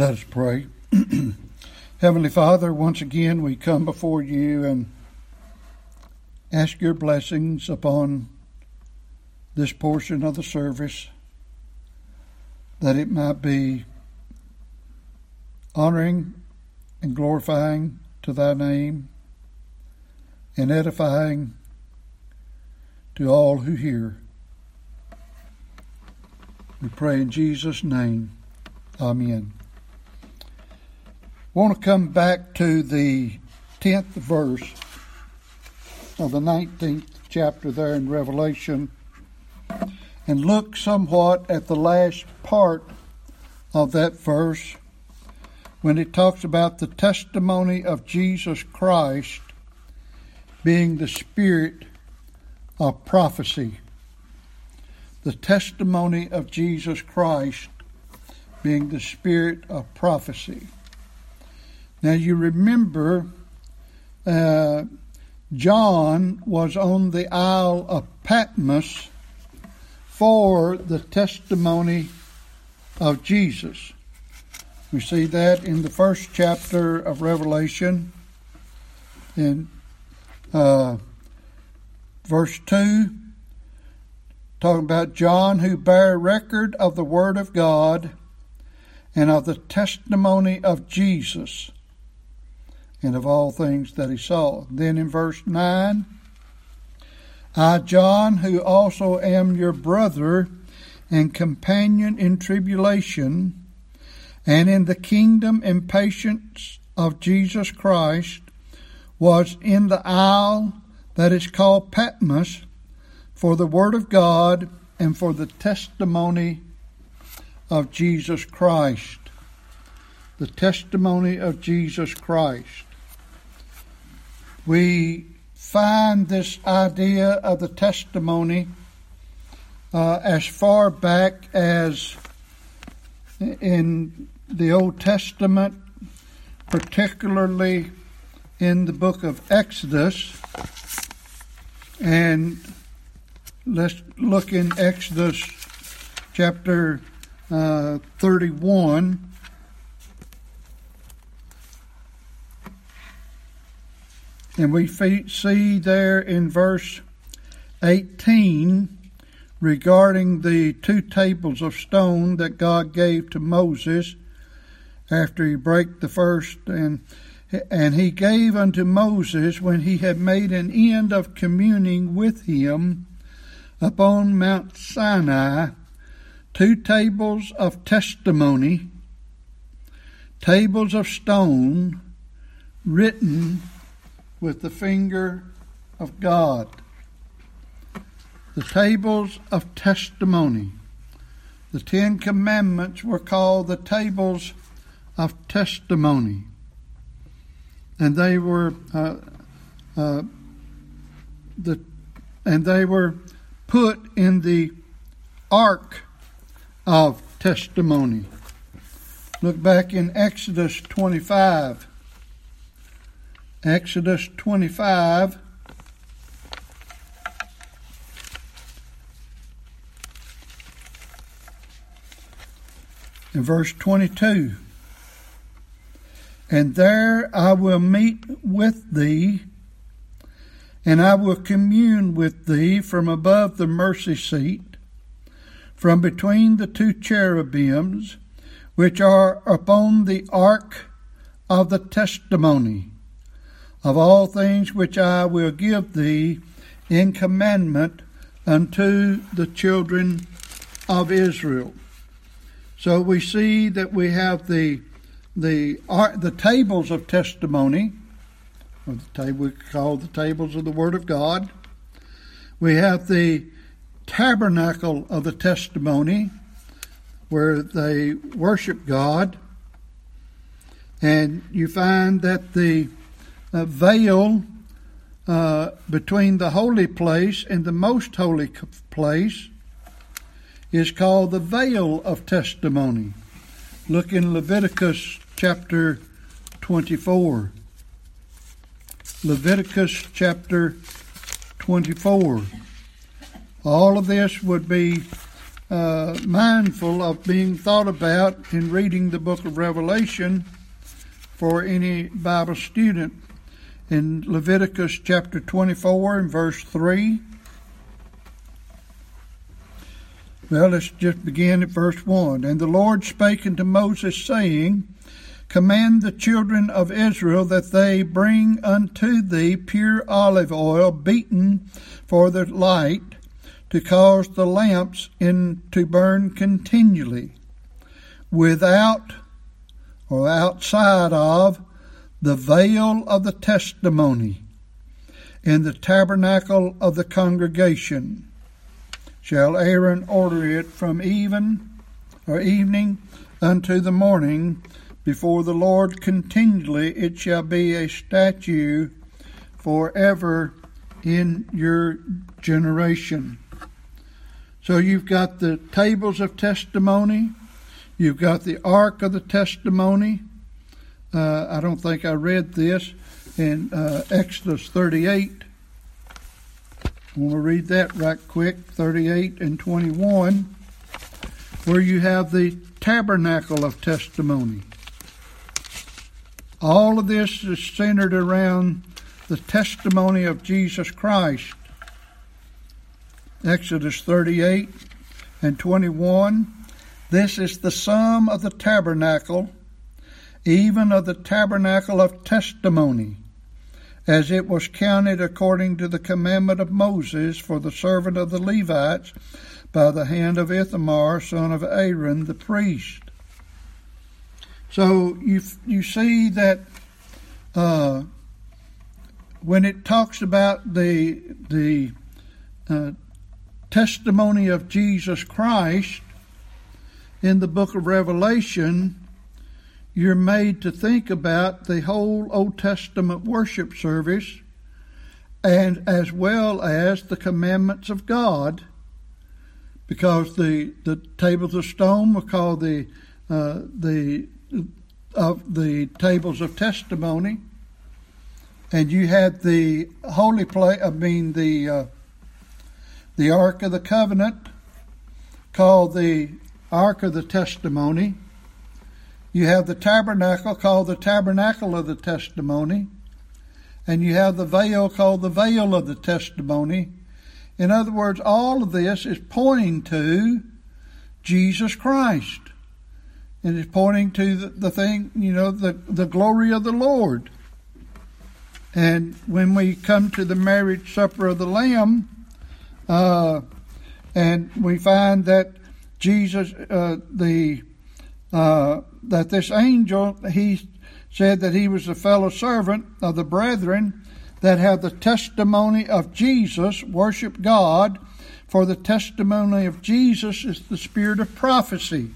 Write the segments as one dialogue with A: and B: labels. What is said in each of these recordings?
A: Let us pray. Heavenly Father, once again we come before you and ask your blessings upon this portion of the service, that it might be honoring and glorifying to thy name and edifying to all who hear. We pray in Jesus' name. Amen. I want to come back to the 10th verse of the 19th chapter there in Revelation and look somewhat at the last part of that verse when it talks about the testimony of Jesus Christ being the spirit of prophecy. The testimony of Jesus Christ being the spirit of prophecy. Now you remember John was on the Isle of Patmos for the testimony of Jesus. We see that in the first chapter of Revelation in verse 2, talking about John who bare record of the word of God and of the testimony of Jesus and of all things that he saw. Then in verse 9, I, John, who also am your brother and companion in tribulation and in the kingdom and patience of Jesus Christ, was in the isle that is called Patmos for the word of God and for the testimony of Jesus Christ. The testimony of Jesus Christ. We find this idea of the testimony as far back as in the Old Testament, particularly in the book of Exodus. And let's look in Exodus chapter 31. And we see there in verse 18 regarding the 2 tables of stone that God gave to Moses after he brake the first. And he gave unto Moses, when he had made an end of communing with him upon Mount Sinai, 2 tables of testimony, tables of stone, written with the finger of God. The tables of testimony. The 10 Commandments were called the tables of testimony. And they were put in the ark of testimony. Look back in Exodus 25. Exodus 25. In verse 22. And there I will meet with thee, and I will commune with thee from above the mercy seat, from between the 2 cherubims, which are upon the ark of the testimony, of all things which I will give thee in commandment unto the children of Israel. So we see that we have the tables of testimony, or the table we call the tables of the Word of God. We have the tabernacle of the testimony, where they worship God, and you find that the veil between the holy place and the most holy place is called the veil of testimony. Look in Leviticus chapter 24. Leviticus chapter 24. All of this would be mindful of being thought about in reading the book of Revelation for any Bible student. In Leviticus chapter 24 and verse 3. Well, let's just begin at verse 1. And the Lord spake unto Moses, saying, Command the children of Israel that they bring unto thee pure olive oil beaten for the light, to cause the lamps to burn continually, without or outside of the veil of the testimony, in the tabernacle of the congregation. Shall Aaron order it from evening unto the morning before the Lord continually? It shall be a statute forever in your generation. So you've got the tables of testimony. You've got the ark of the testimony. I don't think I read this in Exodus 38. I want to read that right quick, 38 and 21, where you have the tabernacle of testimony. All of this is centered around the testimony of Jesus Christ. Exodus 38 and 21, this is the sum of the tabernacle, even of the tabernacle of testimony, as it was counted according to the commandment of Moses for the servant of the Levites by the hand of Ithamar, son of Aaron, the priest. So you see that when it talks about the testimony of Jesus Christ in the book of Revelation, you're made to think about the whole Old Testament worship service, and as well as the commandments of God, because the tables of stone were called the tables of testimony, and you had the holy place. The Ark of the Covenant, called the Ark of the Testimony. You have the tabernacle, called the Tabernacle of the Testimony. And you have the veil, called the Veil of the Testimony. In other words, all of this is pointing to Jesus Christ. And it's pointing to the thing, the glory of the Lord. And when we come to the marriage supper of the Lamb, and we find that Jesus, that this angel, he said that he was a fellow servant of the brethren that have the testimony of Jesus, worship God, for the testimony of Jesus is the spirit of prophecy.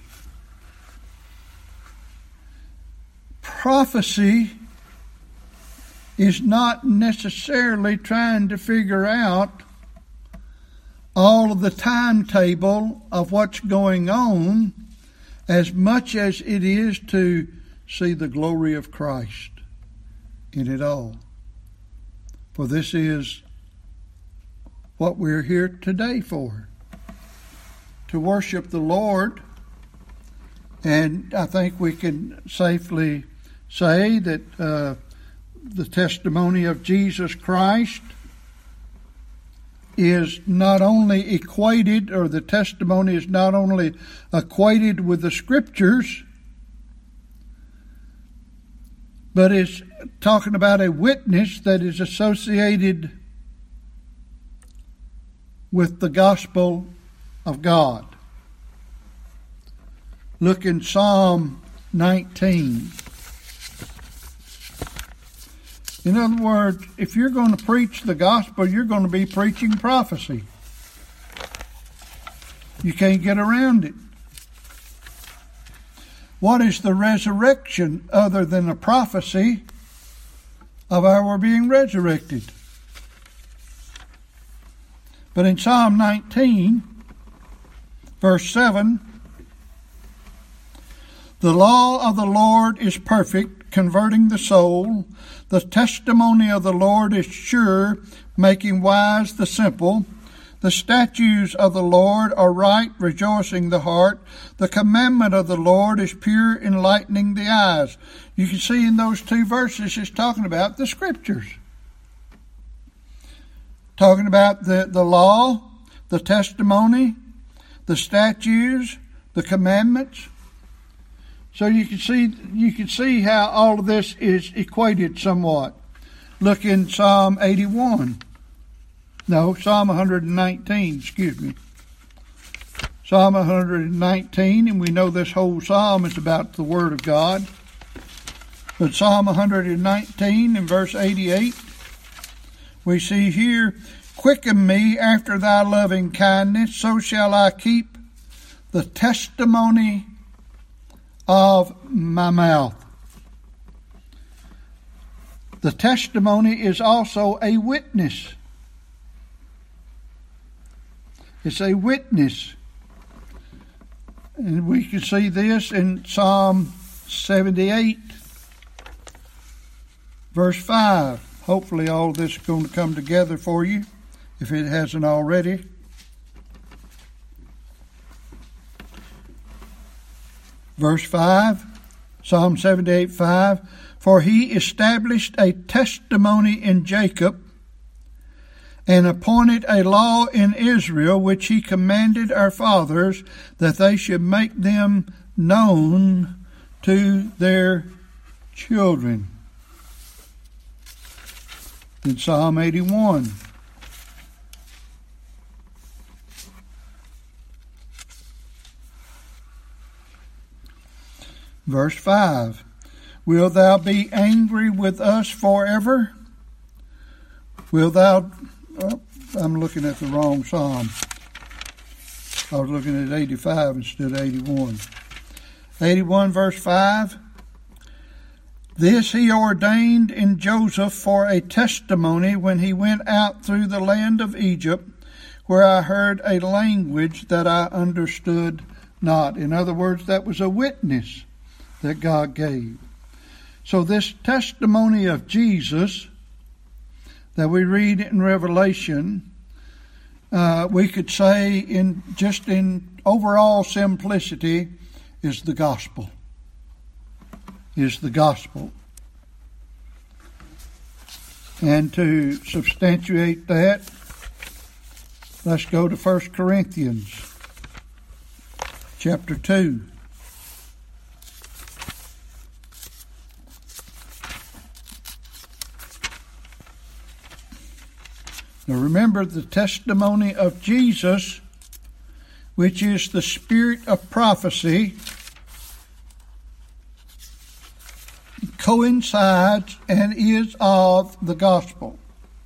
A: Prophecy is not necessarily trying to figure out all of the timetable of what's going on, as much as it is to see the glory of Christ in it all. For this is what we're here today for, to worship the Lord. And I think we can safely say that the testimony of Jesus Christ is not only equated, or the testimony is not only equated with the Scriptures, but is talking about a witness that is associated with the gospel of God. Look in Psalm 19. In other words, if you're going to preach the gospel, you're going to be preaching prophecy. You can't get around it. What is the resurrection other than a prophecy of our being resurrected? But in Psalm 19, verse 7, the law of the Lord is perfect, converting the soul. The testimony of the Lord is sure, making wise the simple. The statutes of the Lord are right, rejoicing the heart. The commandment of the Lord is pure, enlightening the eyes. You can see in those two verses it's talking about the Scriptures. Talking about the law, the testimony, the statutes, the commandments. So you can see how all of this is equated somewhat. Look in Psalm 81. No, Psalm 119, excuse me. Psalm 119, and we know this whole psalm is about the Word of God. But Psalm 119 in verse 88, we see here, quicken me after thy loving kindness, so shall I keep the testimony of my mouth. The testimony is also a witness. It's a witness. And we can see this in Psalm 78, verse 5. Hopefully all this is going to come together for you, if it hasn't already. Verse 5, Psalm 78, 5. For he established a testimony in Jacob, and appointed a law in Israel, which he commanded our fathers, that they should make them known to their children. In Psalm 81. Verse 5. Will thou be angry with us forever? Will thou... Oh, I'm looking at the wrong psalm. I was looking at 85 instead of 81. 81 verse 5. This he ordained in Joseph for a testimony when he went out through the land of Egypt, where I heard a language that I understood not. In other words, that was a witness that God gave. So this testimony of Jesus that we read in Revelation, we could say in overall simplicity, is the gospel. Is the gospel. And to substantiate that, let's go to 1 Corinthians chapter 2. Now remember, the testimony of Jesus, which is the spirit of prophecy, coincides and is of the gospel.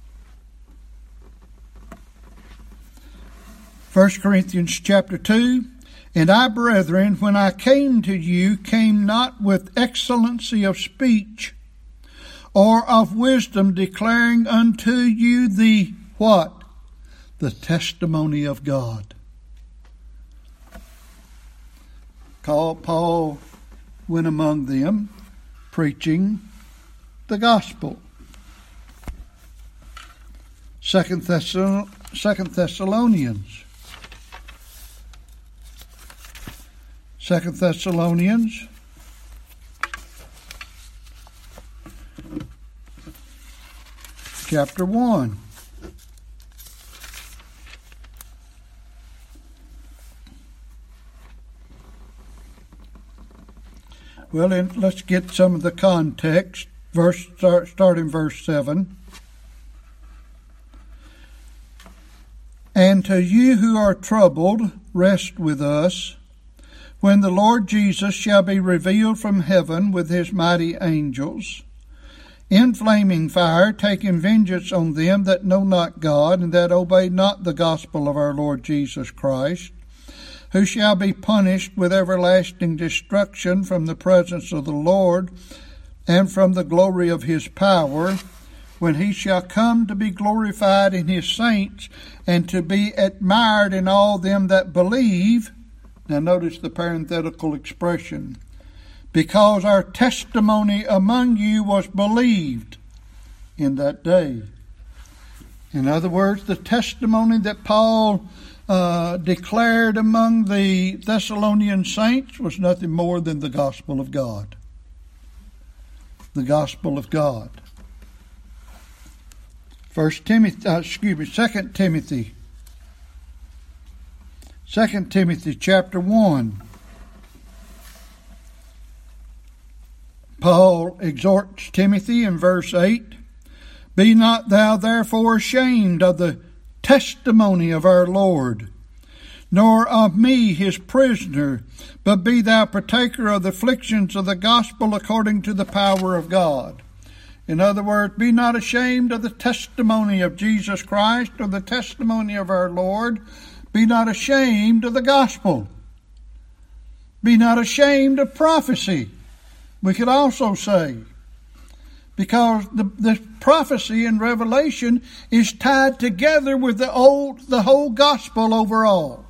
A: 1 Corinthians chapter 2, And I, brethren, when I came to you, came not with excellency of speech or of wisdom, declaring unto you the what? The testimony of God. Paul went among them preaching the gospel. 2 Thessalonians. 2 Thessalonians chapter 1. Well, then let's get some of the context. Start in verse 7. And to you who are troubled, rest with us, when the Lord Jesus shall be revealed from heaven with his mighty angels, in flaming fire, taking vengeance on them that know not God, and that obey not the gospel of our Lord Jesus Christ, who shall be punished with everlasting destruction from the presence of the Lord and from the glory of his power, when he shall come to be glorified in his saints and to be admired in all them that believe. Now notice the parenthetical expression. Because our testimony among you was believed in that day. In other words, the testimony that Paul declared among the Thessalonian saints was nothing more than the gospel of God. The gospel of God. 2 Timothy chapter 1. Paul exhorts Timothy in verse 8, "Be not thou therefore ashamed of the testimony of our Lord, nor of me his prisoner, but be thou partaker of the afflictions of the gospel according to the power of God." In other words, be not ashamed of the testimony of Jesus Christ or the testimony of our Lord. Be not ashamed of the gospel. Be not ashamed of prophecy, we could also say. Because the prophecy in Revelation is tied together with the whole gospel overall.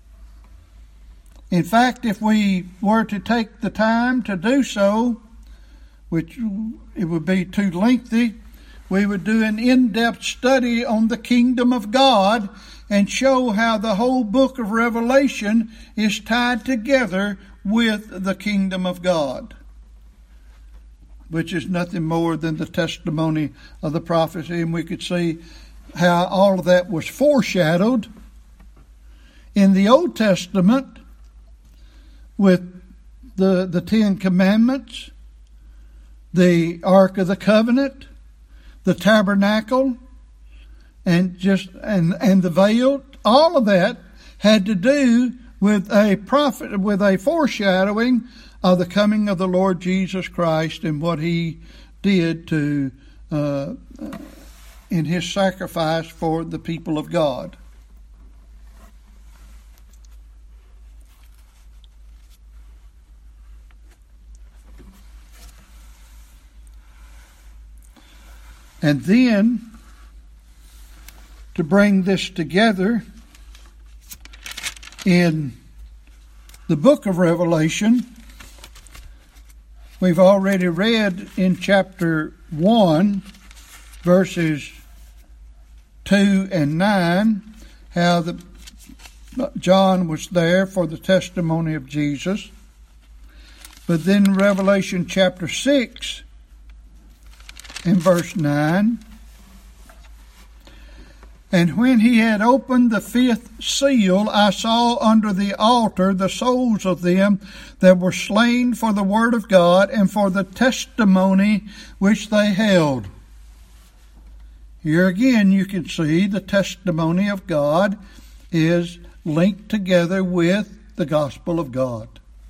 A: In fact, if we were to take the time to do so, which it would be too lengthy, we would do an in-depth study on the kingdom of God and show how the whole book of Revelation is tied together with the kingdom of God, which is nothing more than the testimony of the prophecy. And we could see how all of that was foreshadowed in the Old Testament with the Ten Commandments, the Ark of the Covenant, the tabernacle, and the veil. All of that had to do with a foreshadowing of the coming of the Lord Jesus Christ and what He did to in His sacrifice for the people of God. And then, to bring this together in the book of Revelation, we've already read in chapter 1, verses 2 and 9, how John was there for the testimony of Jesus. But then Revelation chapter 6, in verse 9, "And when he had opened the fifth seal, I saw under the altar the souls of them that were slain for the word of God and for the testimony which they held." Here again you can see the testimony of God is linked together with the gospel of God.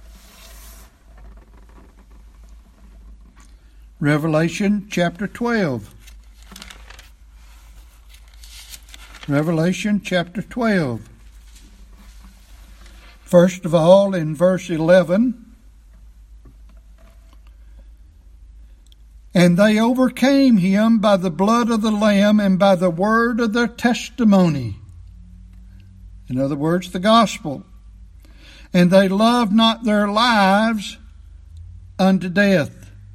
A: Revelation chapter 12. Revelation chapter 12. First of all, in verse 11, "And they overcame him by the blood of the Lamb and by the word of their testimony." In other words, the gospel. "And they loved not their lives unto death."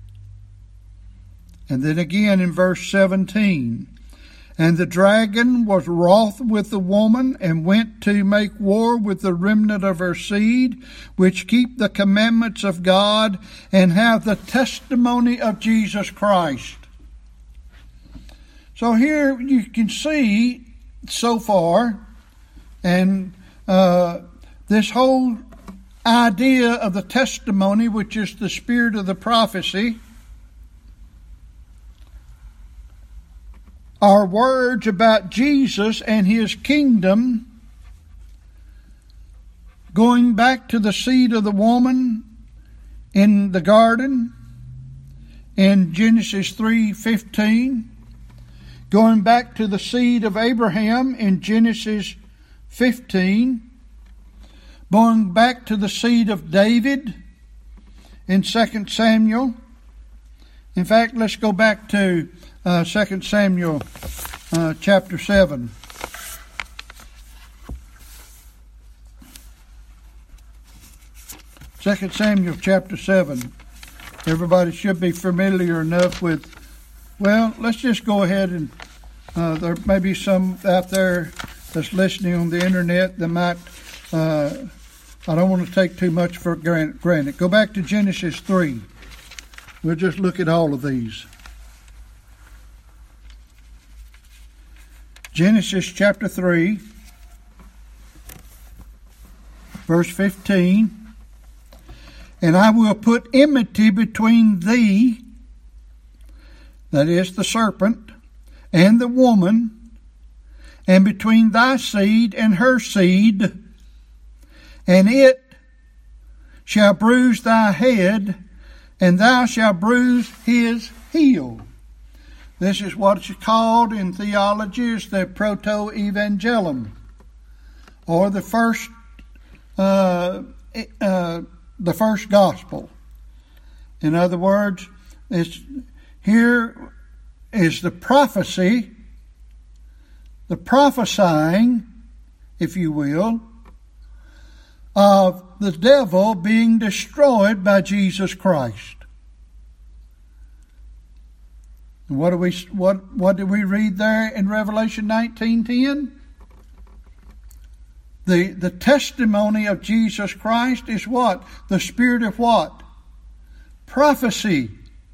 A: And then again in verse 17, "And the dragon was wroth with the woman, and went to make war with the remnant of her seed, which keep the commandments of God, and have the testimony of Jesus Christ." So here you can see so far, and this whole idea of the testimony, which is the spirit of the prophecy, are words about Jesus and His kingdom, going back to the seed of the woman in the garden in Genesis 3:15, going back to the seed of Abraham in Genesis 15, going back to the seed of David in 2 Samuel. In fact, let's go back to 2 Samuel chapter 7. Second Samuel chapter 7. Everybody should be familiar enough with, well, let's just go ahead and There may be some out there that's listening on the internet that might, I don't want to take too much for granted. Go back to Genesis 3. We'll just look at all of these. Genesis chapter 3, verse 15. And I will put enmity between thee, that is the serpent, and the woman, and between thy seed and her seed, and it shall bruise thy head, and thou shalt bruise his heel. This is what is called in theology as the proto-evangelium, or the first gospel. In other words, here is the prophecy, the prophesying, if you will, of the devil being destroyed by Jesus Christ. And what do we read there in Revelation 19:10? The testimony of Jesus Christ is what? The spirit of what? Prophecy.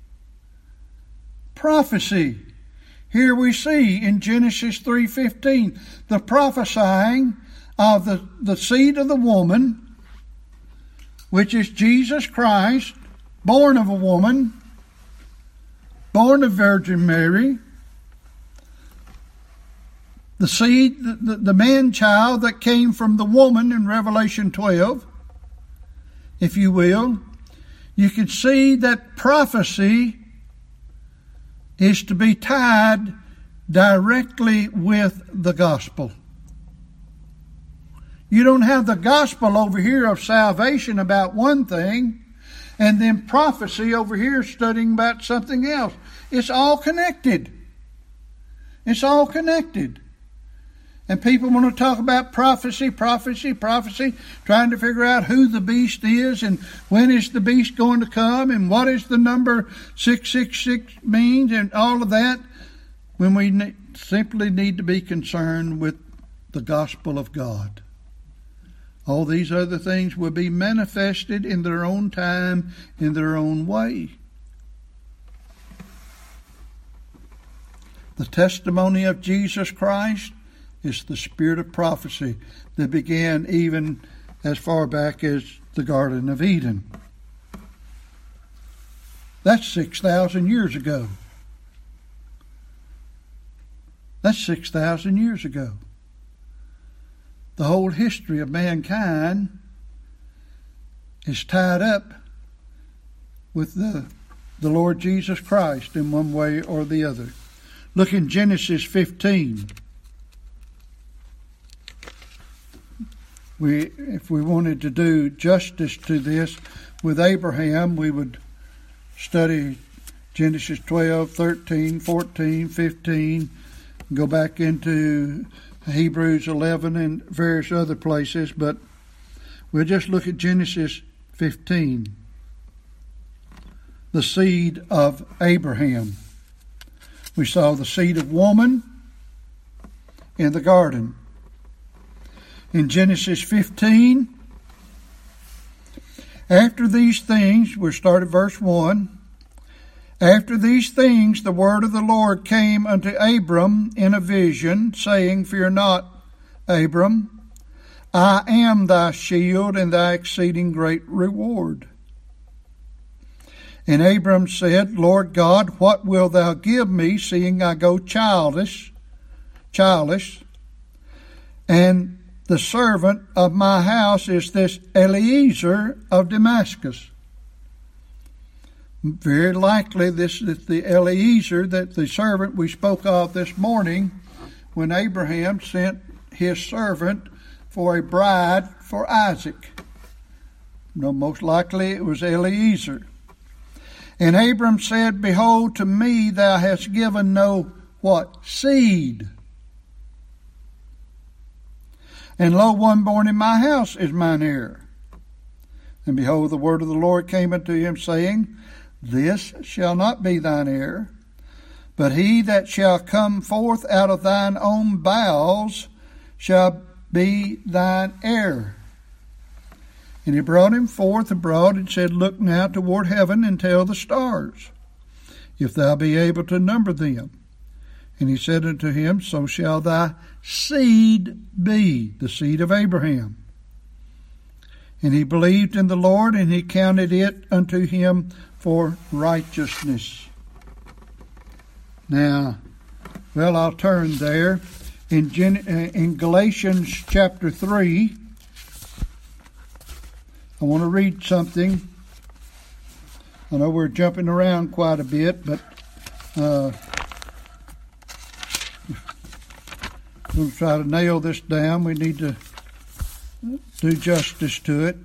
A: Prophecy. Here we see in Genesis 3:15 the prophesying of the seed of the woman, which is Jesus Christ, born of a woman, born of Virgin Mary, the seed, the man-child that came from the woman in Revelation 12, if you will. You can see that prophecy is to be tied directly with the gospel. You don't have the gospel over here of salvation about one thing, and then prophecy over here studying about something else. It's all connected. It's all connected. And people want to talk about prophecy, trying to figure out who the beast is and when is the beast going to come and what is the number 666 means and all of that, when we simply need to be concerned with the gospel of God. All these other things will be manifested in their own time, in their own way. The testimony of Jesus Christ is the spirit of prophecy that began even as far back as the Garden of Eden. That's 6,000 years ago. That's 6,000 years ago. The whole history of mankind is tied up with the Lord Jesus Christ in one way or the other. Look in Genesis 15. If we wanted to do justice to this with Abraham, we would study Genesis 12, 13, 14, 15, go back into Hebrews 11 and various other places, but we'll just look at Genesis 15. The seed of Abraham. We saw the seed of woman in the garden. In Genesis 15, after these things, we'll start at verse 1. After these things, the word of the Lord came unto Abram in a vision, saying, Fear not, Abram, I am thy shield and thy exceeding great reward. And Abram said, Lord God, what wilt thou give me, seeing I go childless, and the servant of my house is this Eliezer of Damascus. Very likely this is the Eliezer, that the servant we spoke of this morning when Abraham sent his servant for a bride for Isaac. No, most likely it was Eliezer. And Abram said, Behold, to me thou hast given no what? Seed. And lo, one born in my house is mine heir. And behold, the word of the Lord came unto him, saying, This shall not be thine heir, but he that shall come forth out of thine own bowels shall be thine heir. And he brought him forth abroad and said, Look now toward heaven and tell the stars, if thou be able to number them. And he said unto him, So shall thy seed be, the seed of Abraham. And he believed in the Lord, and he counted it unto him for righteousness. Now, well, I'll turn there. In Galatians chapter 3, I want to read something. I know we're jumping around quite a bit, but we'll try to nail this down. We need to do justice to it.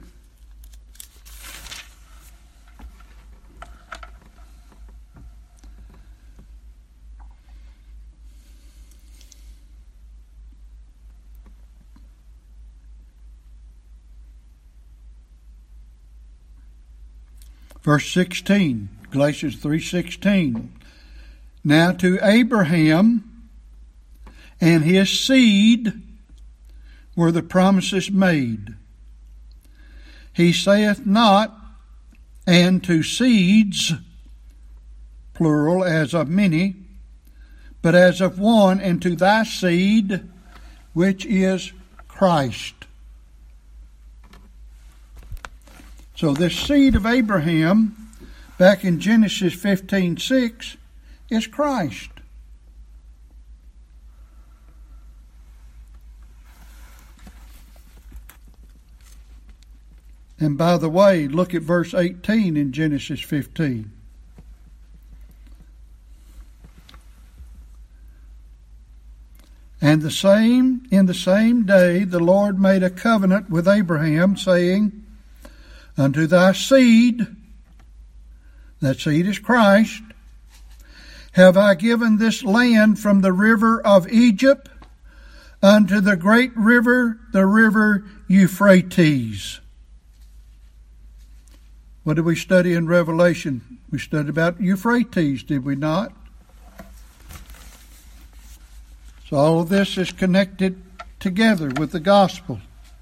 A: Verse 16, Galatians 3:16. Now to Abraham and his seed were the promises made. He saith not, and to seeds, plural, as of many, but as of one, and to thy seed, which is Christ. So this seed of Abraham, back in Genesis 15:6, is Christ. And by the way, look at verse 18 in Genesis 15. And in the same day the Lord made a covenant with Abraham, saying, Unto thy seed, that seed is Christ, have I given this land from the river of Egypt unto the great river, the river Euphrates. What did we study in Revelation? We studied about Euphrates, did we not? So all of this is connected together with the gospel.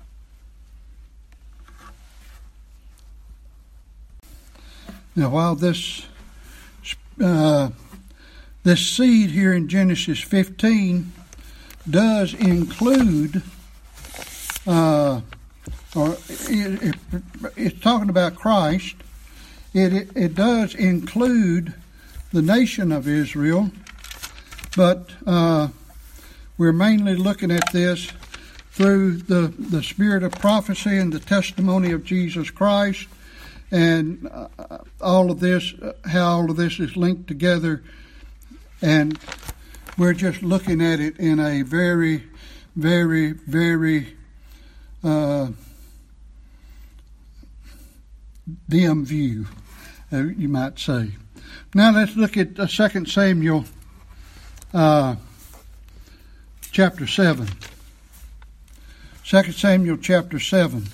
A: Now, while this seed here in Genesis 15 does include, it's talking about Christ, it does include the nation of Israel, but we're mainly looking at this through the spirit of prophecy and the testimony of Jesus Christ, and all of this, how all of this is linked together. And we're just looking at it in a very, very, very dim view, you might say. Now let's look at 2 Samuel chapter 7. 2 Samuel chapter 7.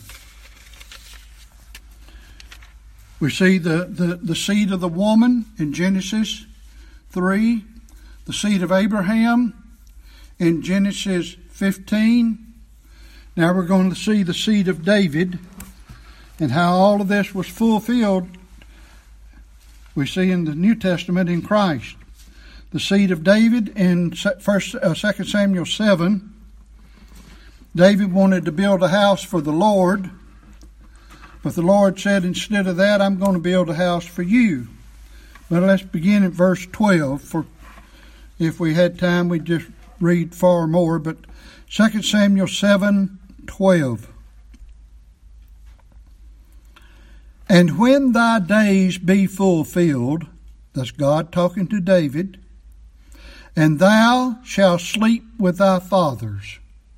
A: We see the seed of the woman in Genesis 3, the seed of Abraham in Genesis 15. Now we're going to see the seed of David and how all of this was fulfilled. We see in the New Testament in Christ. The seed of David in 2 Samuel 7. David wanted to build a house for the Lord. But the Lord said, instead of that, I'm going to build a house for you. But let's begin at verse 12. For if we had time, we'd just read far more. But 2 Samuel 7:12. And when thy days be fulfilled, that's God talking to David, and thou shalt sleep with thy fathers.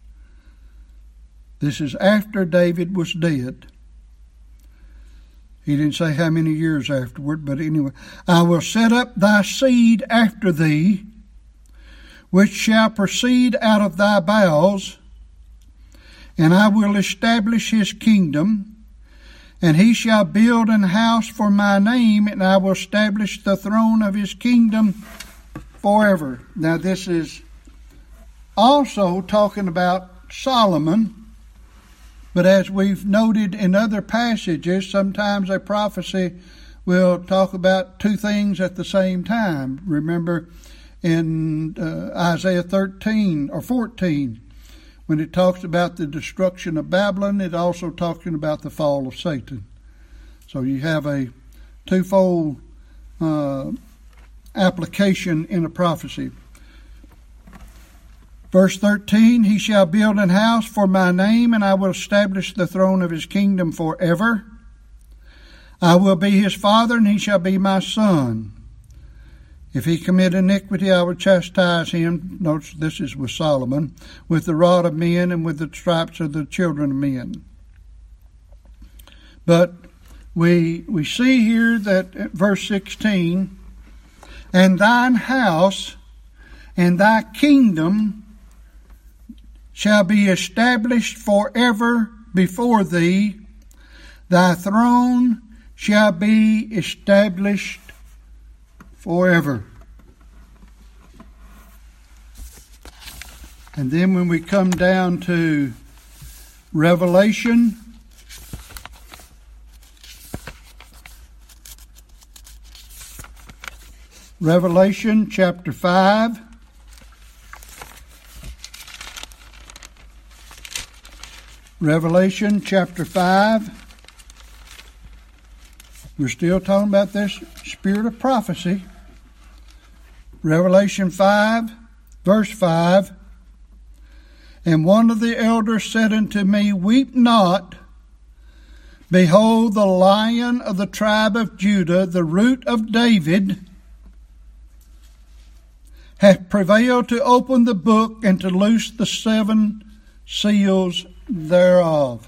A: This is after David was dead. He didn't say how many years afterward, but anyway. I will set up thy seed after thee, which shall proceed out of thy bowels, and I will establish his kingdom, and he shall build an house for my name, and I will establish the throne of his kingdom forever. Now this is also talking about Solomon, but as we've noted in other passages, sometimes a prophecy will talk about two things at the same time. Remember in Isaiah 13 or 14, when it talks about the destruction of Babylon, it also talking about the fall of Satan. So you have a twofold application in a prophecy. Verse 13, he shall build an house for my name, and I will establish the throne of his kingdom forever. I will be his father, and he shall be my son. If he commit iniquity, I will chastise him. Notice this is with Solomon, with the rod of men and with the stripes of the children of men. But we see here that verse 16, and thine house and thy kingdom shall be established forever before thee. Thy throne shall be established forever. And then when we come down to Revelation, Revelation chapter 5. Revelation chapter 5. We're still talking about this spirit of prophecy. Revelation 5, verse 5. And one of the elders said unto me, Weep not. Behold, the Lion of the tribe of Judah, the Root of David, hath prevailed to open the book and to loose the 7 seals thereof.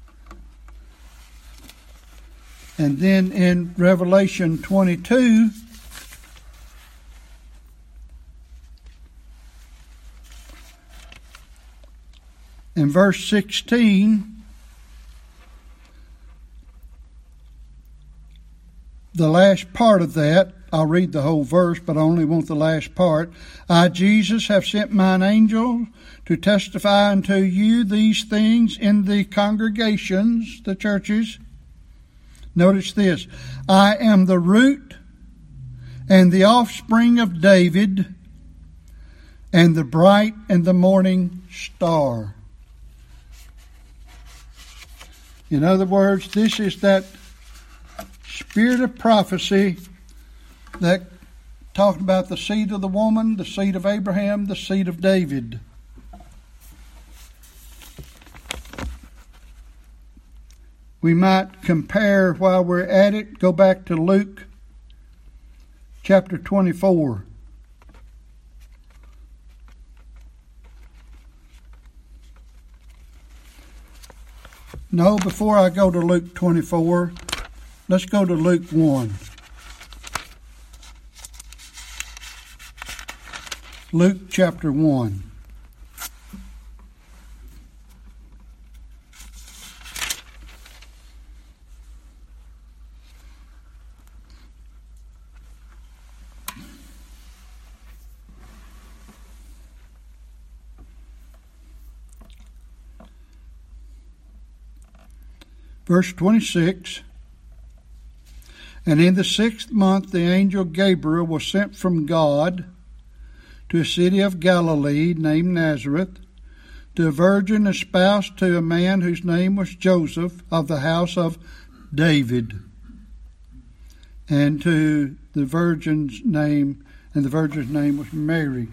A: And then in Revelation 22, in verse 16, the last part of that, I'll read the whole verse, but I only want the last part. I, Jesus, have sent mine angel to testify unto you these things in the congregations, the churches. Notice this. I am the root and the offspring of David and the bright and the morning star. In other words, this is that spirit of prophecy that talked about the seed of the woman, the seed of Abraham, the seed of David. We might compare while we're at it. Go back to Luke chapter 24. No, before I go to Luke 24, let's go to Luke 1. Luke chapter 1. Verse 26, and in the 6th month the angel Gabriel was sent from God to a city of Galilee named Nazareth, to a virgin espoused to a man whose name was Joseph, of the house of David, and to the virgin's name, and the virgin's name was Mary.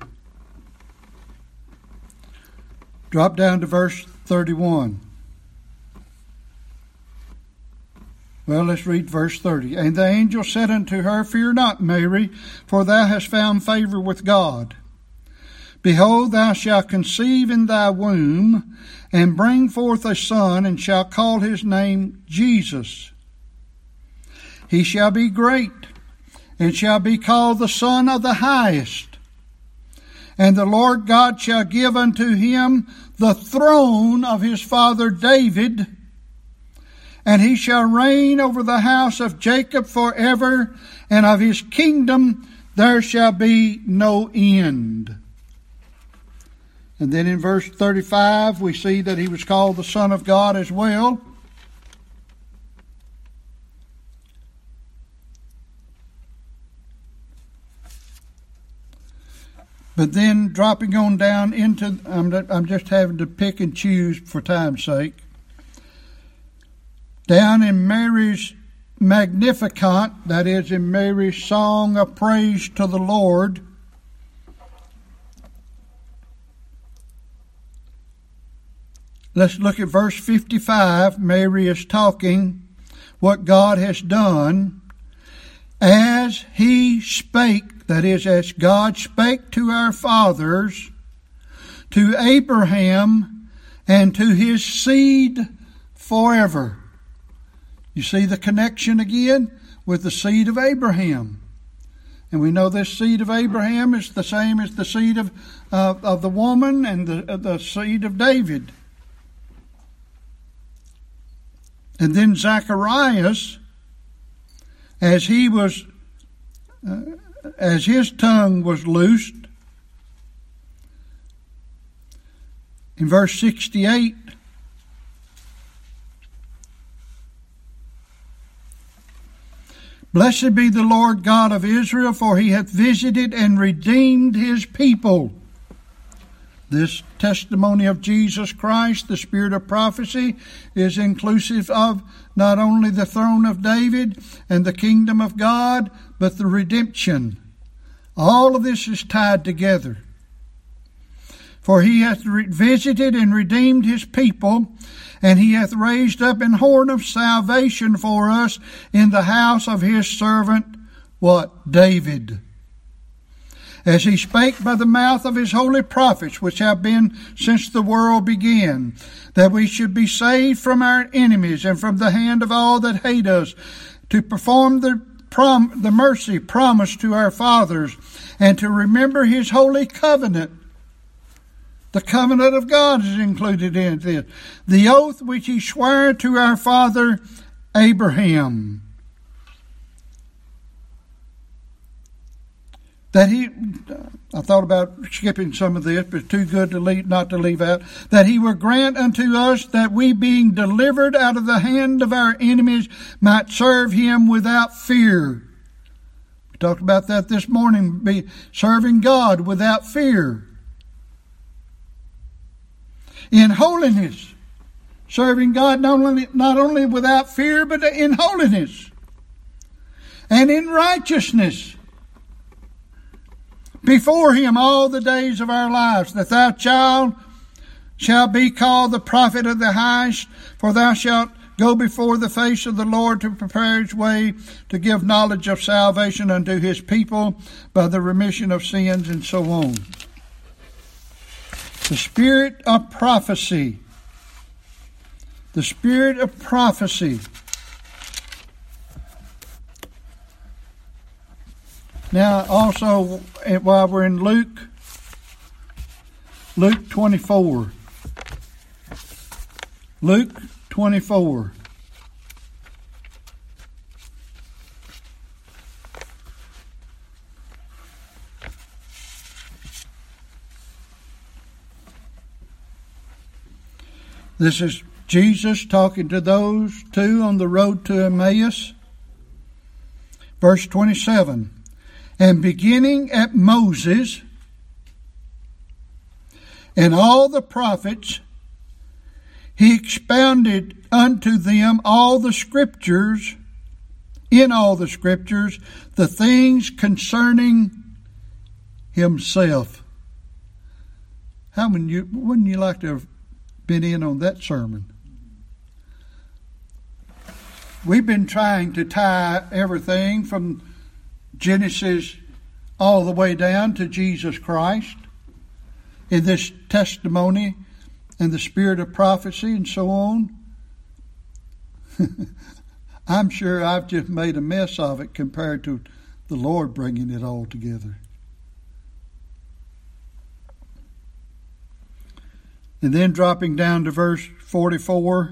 A: Drop down to verse 31. Well, let's read verse 30. And the angel said unto her, Fear not, Mary, for thou hast found favor with God. Behold, thou shalt conceive in thy womb, and bring forth a son, and shalt call his name Jesus. He shall be great, and shall be called the Son of the Highest. And the Lord God shall give unto him the throne of his father David, and he shall reign over the house of Jacob forever, and of his kingdom there shall be no end. And then in verse 35, we see that he was called the Son of God as well. But then dropping on down into, I'm just having to pick and choose for time's sake. Down in Mary's Magnificat, that is in Mary's song of praise to the Lord, let's look at verse 55. Mary is talking what God has done. As he spake, that is, as God spake to our fathers, to Abraham, and to his seed forever. You see the connection again with the seed of Abraham. And we know this seed of Abraham is the same as the seed of the woman and the seed of David. And then Zacharias, as his tongue was loosed, in verse 68, Blessed be the Lord God of Israel, for he hath visited and redeemed his people. This testimony of Jesus Christ, the spirit of prophecy, is inclusive of not only the throne of David and the kingdom of God, but the redemption. All of this is tied together. For he hath visited and redeemed his people, and he hath raised up an horn of salvation for us in the house of his servant, what? David. As he spake by the mouth of his holy prophets, which have been since the world began, that we should be saved from our enemies and from the hand of all that hate us, to perform the mercy promised to our fathers, and to remember his holy covenant. The covenant of God is included in this. The oath which he sware to our father Abraham. I thought about skipping some of this, but too good to not to leave out. That he will grant unto us that we, being delivered out of the hand of our enemies, might serve him without fear. We talked about that this morning, be serving God without fear. In holiness, serving God not only without fear, but in holiness. And in righteousness, before him all the days of our lives, that thou, child, shalt be called the prophet of the highest, for thou shalt go before the face of the Lord to prepare his way, to give knowledge of salvation unto his people by the remission of sins, and so on. The spirit of prophecy. The spirit of prophecy. Now, also, while we're in Luke 24. Luke 24. This is Jesus talking to those two on the road to Emmaus. Verse 27. And beginning at Moses and all the prophets, he expounded unto them all the scriptures, in all the scriptures, the things concerning himself. Wouldn't you like to have been in on that sermon? We've been trying to tie everything from Genesis all the way down to Jesus Christ in this testimony and the spirit of prophecy and so on. I'm sure I've just made a mess of it compared to the Lord bringing it all together. And then dropping down to verse 44.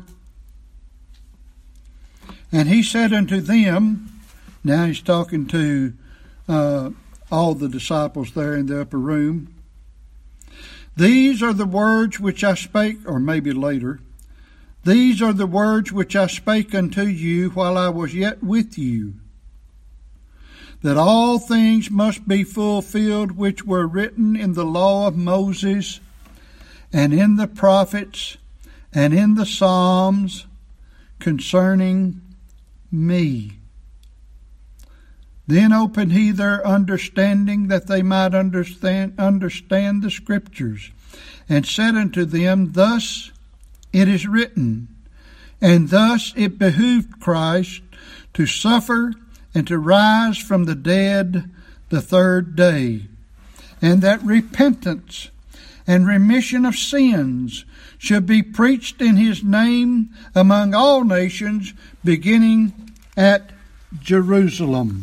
A: And he said unto them, now he's talking to all the disciples there in the upper room. These are the words which I spake, or maybe later. These are the words which I spake unto you while I was yet with you, that all things must be fulfilled which were written in the law of Moses, and in the prophets, and in the Psalms concerning me. Then opened he their understanding, that they might understand the Scriptures, and said unto them, Thus it is written, and thus it behooved Christ to suffer and to rise from the dead the third day, and that repentance and remission of sins should be preached in his name among all nations, beginning at Jerusalem.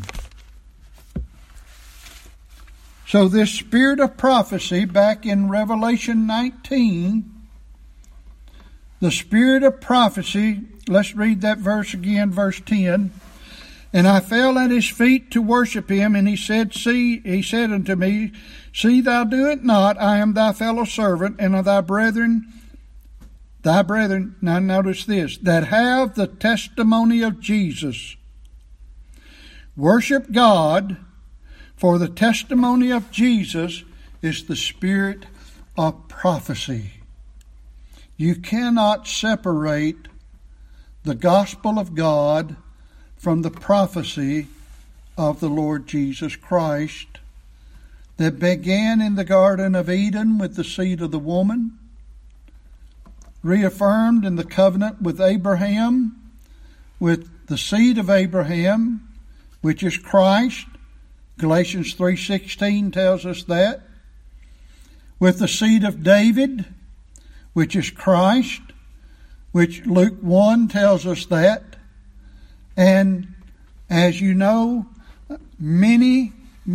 A: So this spirit of prophecy back in Revelation 19, the spirit of prophecy, let's read that verse again, verse 10. And I fell at his feet to worship him, and he said unto me, See thou do it not, I am thy fellow servant, and of thy brethren, now notice this, that have the testimony of Jesus. Worship God, for the testimony of Jesus is the spirit of prophecy. You cannot separate the gospel of God from the prophecy of the Lord Jesus Christ that began in the Garden of Eden with the seed of the woman, reaffirmed in the covenant with Abraham, with the seed of Abraham, which is Christ. Galatians 3:16 tells us that. With the seed of David, which is Christ, which Luke 1 tells us that. And as you know, many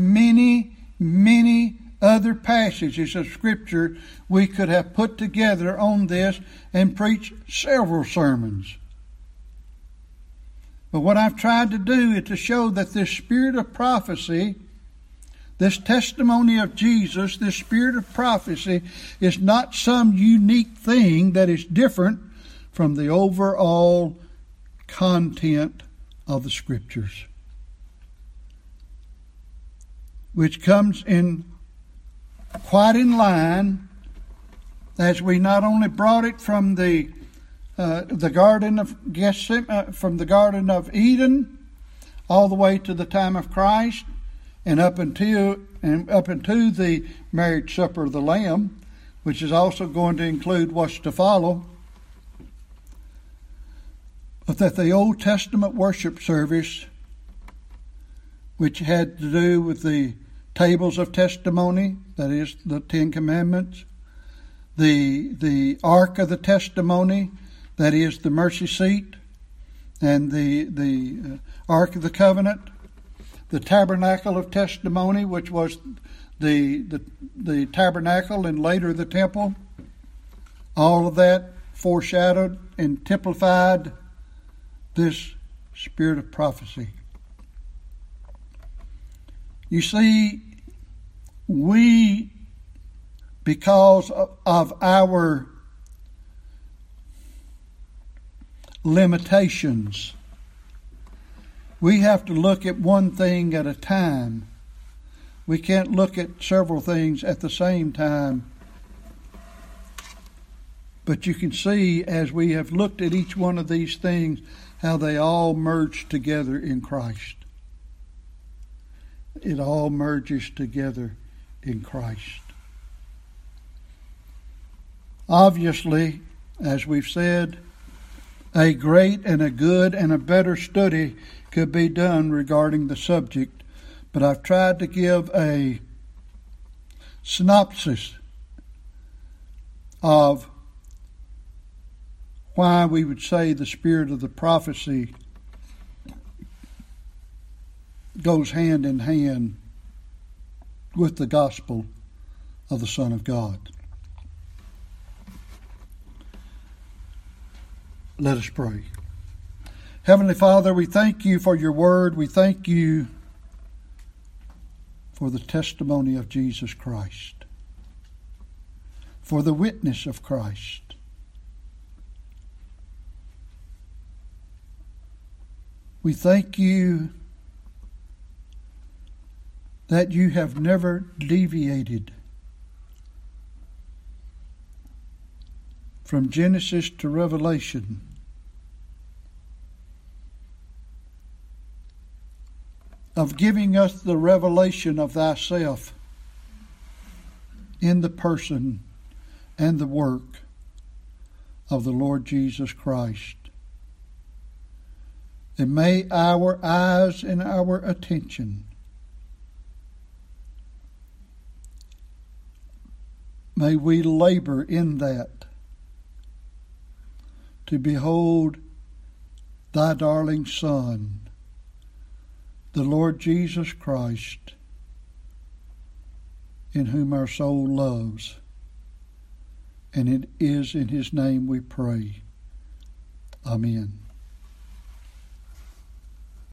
A: other passages of Scripture we could have put together on this and preached several sermons. But what I've tried to do is to show that this spirit of prophecy, this testimony of Jesus, this spirit of prophecy is not some unique thing that is different from the overall content of the Scriptures, which comes in quite in line as we not only brought it from the Garden of Gethsemane, from the Garden of Eden, all the way to the time of Christ, and up into the marriage supper of the Lamb, which is also going to include what's to follow. But that the Old Testament worship service, which had to do with the tables of testimony, that is the Ten Commandments, the Ark of the Testimony, that is the mercy seat, and the Ark of the Covenant, the Tabernacle of Testimony, which was the tabernacle and later the temple, all of that foreshadowed and typified this spirit of prophecy. You see, we, because of our limitations, we have to look at one thing at a time. We can't look at several things at the same time. But you can see, as we have looked at each one of these things, how they all merge together in Christ. It all merges together in Christ. Obviously, as we've said, a great and a good and a better study could be done regarding the subject, but I've tried to give a synopsis of why we would say the spirit of the prophecy goes hand in hand with the gospel of the Son of God. Let us pray. Heavenly Father, we thank you for your word. We thank you for the testimony of Jesus Christ, for the witness of Christ. We thank you that you have never deviated from Genesis to Revelation of giving us the revelation of thyself in the person and the work of the Lord Jesus Christ. And may our eyes and our attention, may we labor in that to behold thy darling Son, the Lord Jesus Christ, in whom our soul loves. And it is in his name we pray. Amen.